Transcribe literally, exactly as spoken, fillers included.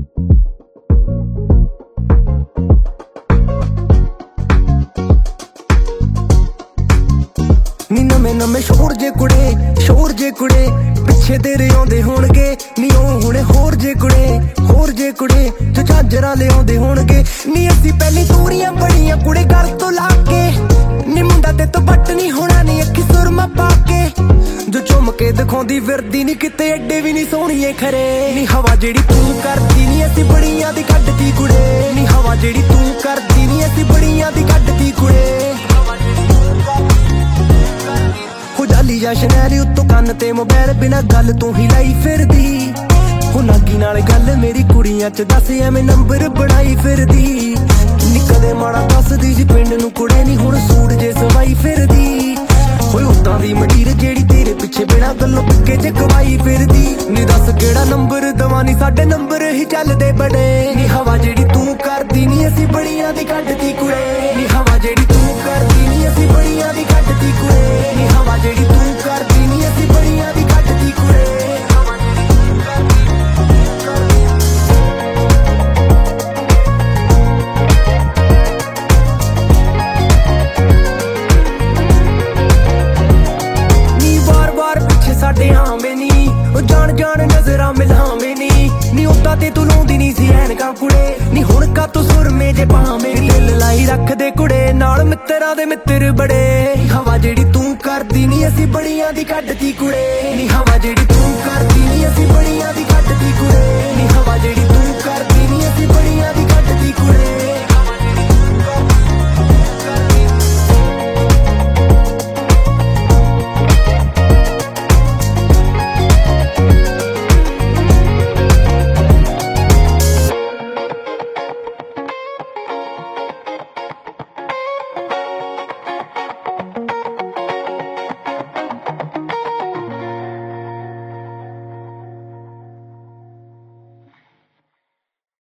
ਨੀ ਨਵੇਂ ਨਵੇਂ ਸ਼ੋਰ ਜੇ ਕੁੜੇ ਸ਼ੋਰ ਜੇ ਕੁੜੇ ਪਿੱਛੇ ਤੇਰੇ ਆਉਂਦੇ ਹੋਣਗੇ ਨੀ ਉਹ ਹੁਣੇ ਹੋਰ ਜੇ ਕੁੜੇ ਹੋਰ ਜੇ ਕੁੜੇ ਜੋ ਝਾਂਜਰਾਂ ਲਿਆਉਂਦੇ ਹੋਣਗੇ ਨੀ ਅਸੀਂ ਪਹਿਲੀ ਦੂਰੀਆਂ ਬੜੀਆਂ ਕੁੜੇ ਗੱਲ ਤੋਂ ਲਾ ਕੇ ਨੀ ਮੁੰਡਾ ਤੇ ਤੋਂ ਬੱਟ ਨਹੀਂ ਹੋਣਾ ਨੀ ਅੱਖੀ ਸੁਰਮਾ ਪਾ ਕੇ ਜੋ ਚੁੰਮ ਕੇ ਦਿਖਾਉਂਦੀ ਫਿਰਦੀ ਨੀ ਕਿਤੇ ਐਡੇ ਵੀ ਨਹੀਂ ਸੋਹਣੀਏ ਖਰੇ ਨੀ ਹਵਾ ਜਿਹੜੀ ਤੂੰ ਕਰਦੀ ਨੀ ਅਸੀਂ ਬੜੀਆਂ ਦੀ ਕੱਢਦੀ ਕੁੜੇ ਨੀ ਹਵਾ ਜਿਹੜੀ ਤੂੰ ਕਰਦੀ ਨੀ ਅਸੀਂ ਬੜੀਆਂ ਦੀ ਕੱਢਦੀ ਕੁੜੇ ਜਾਲੀ ਜਾਂ ਸ਼ਨੈਲੀ ਉੱਤੋਂ ਕੰਨ ਤੇ ਮੋਬਾਈਲ ਬਿਨਾ ਗੱਲ ਤੂੰ ਹੀ ਲਾਈ ਫਿਰਦੀ ਹੋ ਨਾਗੀ ਨਾਲ ਗੱਲ ਮੇਰੀ ਕੁੜੀਆਂ ਚ ਦੱਸ ਐਵੇਂ ਨੰਬਰ ਬਣਾਈ ਫਿਰਦੀ ਨੀ ਕਦੇ ਮਾੜਾ ਦੱਸਦੀ ਸੀ ਪਿੰਡ ਨੂੰ ਕੁੜੇ ਨੀ ਹੁਣ ਸੂਟ ਜੇ ਸਵਾਈ ਫਿਰਦੀ ਹੋਏ ਉਦਾਂ ਦੀ ਮਡੀਰ ਜਿਹੜੀ ਤੇਰੇ ਪਿੱਛੇ ਬਿਨਾ ਗੱਲੋਂ ਪਿੱਕੇ ਚ ਕਵਾਈ ਫਿਰਦੀ ਨੀ ਦੱਸ ਕਿਹੜਾ ਨੰਬਰ ਦਵਾਂ ਨੀ ਸਾਡੇ ਨੰਬਰ ਹੀ ਚੱਲਦੇ ਬੜੇ ਨੀ ਹਵਾ ਜਿਹੜੀ ਤੂੰ ਕਰਦੀ ਨੀ ਅਸੀਂ ਬੜੀਆਂ ਦੀ ਕੱਢਦੀ ਕੁੜੇ ਨੀ ਹਵਾ ਜਿਹੜੀ ਤੂੰ ਕਰਦੀ ਨੀ ਅਸੀਂ ਬੜੀਆਂ ਦੀ ਕੱਢਦੀ ਕੁੜੇ ਨੀ ਹਵਾ ਜਿਹੜੀ ਤੂੰ ਕਰਦੀ ਨੀ ਅਸੀਂ ਬੜੀਆਂ ਦੀ ਕੱਢਦੀ ਕੁੜੇ ਨੀ ਵਾਰ ਵਾਰ ਪਿੱਛੇ ਸਾਡੇ ਆਵੇਂ ਨੀ ਉਹ ਜਾਣ ਜਾਣ ਨਜ਼ਰਾਂ ਮਿਲਾਵੇਂ ਨੀ ਨੀ ਉਦਾਂ ਤੇ ਤੂੰ ਲਾਉਂਦੀ ਨੀ ਸੀ ਐਨਕਾਂ ਕੁੜੇ ਨੀ ਹੁਣ ਕਾ ਤੂੰ ਸੁਰਮੇ ਜੇ ਭਾਵੇਂ ਦਿਲ ਲਾਈ ਰੱਖਦੇ ਕੁੜੇ ਨਾਲ ਮਿੱਤਰਾਂ ਦੇ ਮਿੱਤਰ ਬੜੇ ਹਵਾ ਜਿਹੜੀ ਤੂੰ ਕਰਦੀ ਨੀ ਅਸੀਂ ਬੜੀਆਂ ਦੀ ਕੱਢਦੀ ਕੁੜੇ ਨੀ ਹਵਾ